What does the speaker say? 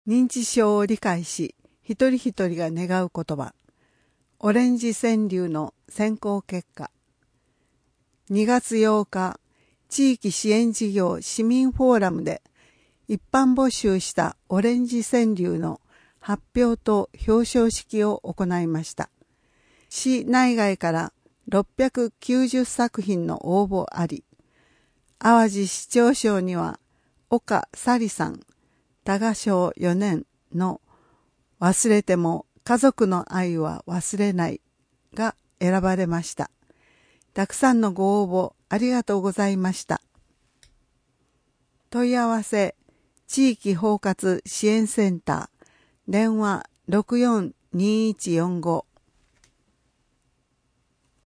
認知症を理解し、一人一人が願う言葉。オレンジ川柳の選考結果。2月8日、地域支援事業市民フォーラムで一般募集したオレンジ川柳の発表と表彰式を行いました。市内外から690作品の応募あり、淡路市長賞には岡紗里さん、多賀賞4年の忘れても家族の愛は忘れないが選ばれました。たくさんのご応募ありがとうございました。問い合わせ地域包括支援センター電話642145